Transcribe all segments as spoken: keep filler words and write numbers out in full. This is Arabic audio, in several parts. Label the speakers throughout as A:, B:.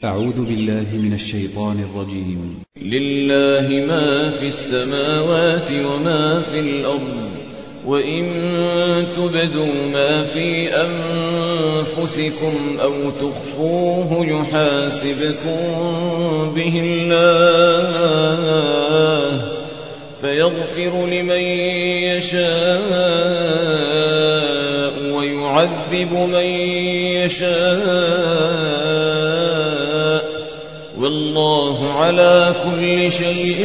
A: أعوذ بالله من الشيطان الرجيم.
B: لله ما في السماوات وما في الأرض، وإن تبدوا ما في أنفسكم أو تخفوه يحاسبكم به الله فيغفر لمن يشاء ويعذب من يشاء، والله على كل شيء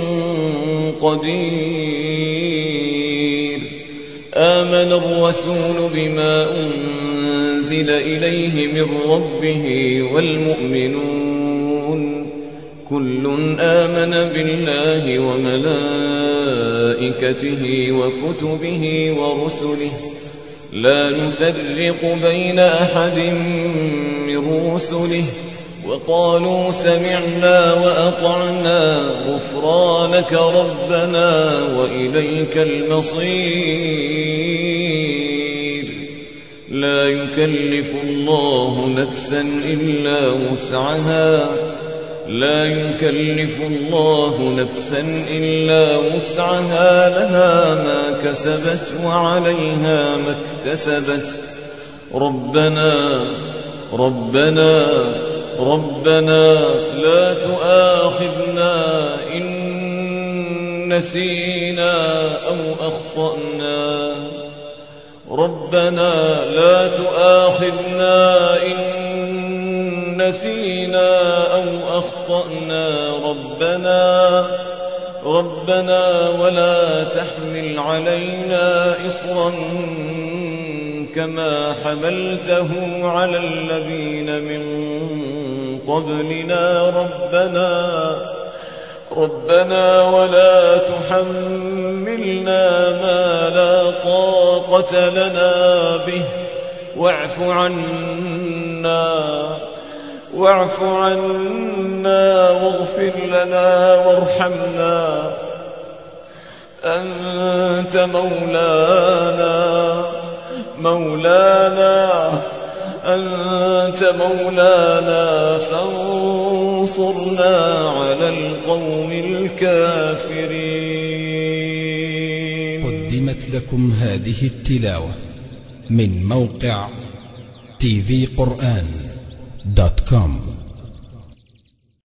B: قدير. آمن الرسول بما أنزل إليه من ربه والمؤمنون كل آمن بالله وملائكته وكتبه ورسله لا نفرق بين أحد من رسله وقالوا سمعنا وأطعنا غفرانك ربنا وإليك المصير. لا يكلف الله نفسا إلا وسعها لا يكلف الله نفسا إلا وسعها لها ما كسبت وعليها ما اكتسبت. ربنا ربنا ربنا لا تؤاخذنا إن نسينا أو أخطأنا ربنا لا تؤاخذنا إن نسينا أو أخطأنا ربنا ربنا ولا تحمل علينا إصرا كما حملته على الذين من قبلنا ربنا ربنا ولا تحملنا ما لا طاقة لنا به واعف عنا واعف عنا واغفر لنا وارحمنا أنت مولانا مولانا أنت مولانا فانصرنا على القوم الكافرين.
C: قدمت لكم هذه التلاوة من موقع تي في قرآن دوت كوم.